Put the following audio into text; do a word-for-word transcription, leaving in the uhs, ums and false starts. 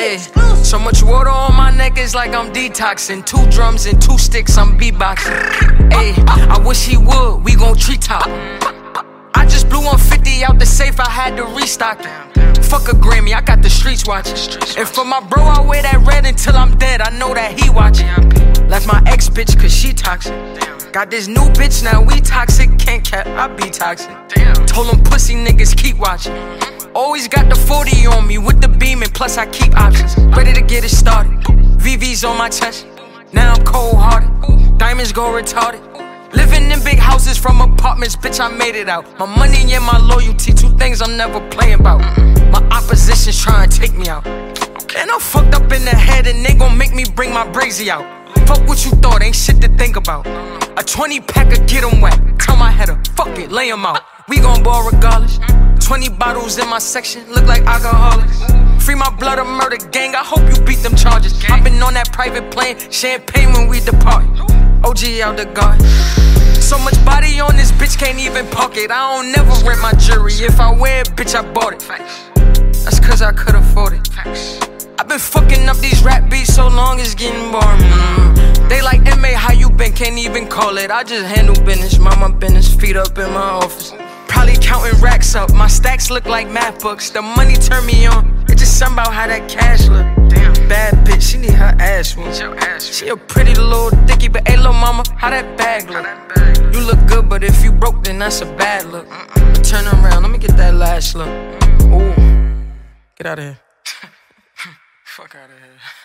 Ay, so much water on my neck, it's like I'm detoxing. Two drums and two sticks, I'm beatboxing. Ay, I wish he would, we gon' treetop. I just blew one fifty out the safe, I had to restock it. Fuck a Grammy, I got the streets watching. And for my bro, I wear that red until I'm dead, I know that he watching. Left my ex bitch cause she toxic. Got this new bitch, now we toxic. Can't cap, I be toxic. Told them pussy niggas keep watching. Always got the forty on me with the beam, and plus I keep options. Ready to get it started. V V's on my chest, now I'm cold hearted. Diamonds go retarded. Living in big houses from apartments, bitch, I made it out. My money and my loyalty, two things I'm never playing about. My opposition's trying to take me out. And I'm fucked up in the head and they gon' make me bring my brazy out. Fuck what you thought, ain't shit to think about. A twenty packer, get 'em wet. Tell my header, fuck it, lay 'em out. We gon' ball regardless. twenty bottles in my section, look like alcoholics. Free my blood or murder gang, I hope you beat them charges. I been on that private plane, champagne when we depart. O G out the garden. So much body on this bitch, can't even park it. I don't never rent my jewelry. If I wear it, bitch, I bought it. That's cause I could afford it. I've been fucking up these rap beats so long, it's getting boring. Mm. They like, M A, how you been? Can't even call it. I just handle business, mind my business, feet up in my office. Probably counting racks up, my stacks look like math books. The money turn me on, it's just something about how that cash look. Damn, bad bitch, she need her ass whooped. She a pretty little dickie, but hey, little mama, how that bag look? You look good, but if you broke, then that's a bad look. But turn around, let me get that last look. Ooh, get out of here. Fuck out of here.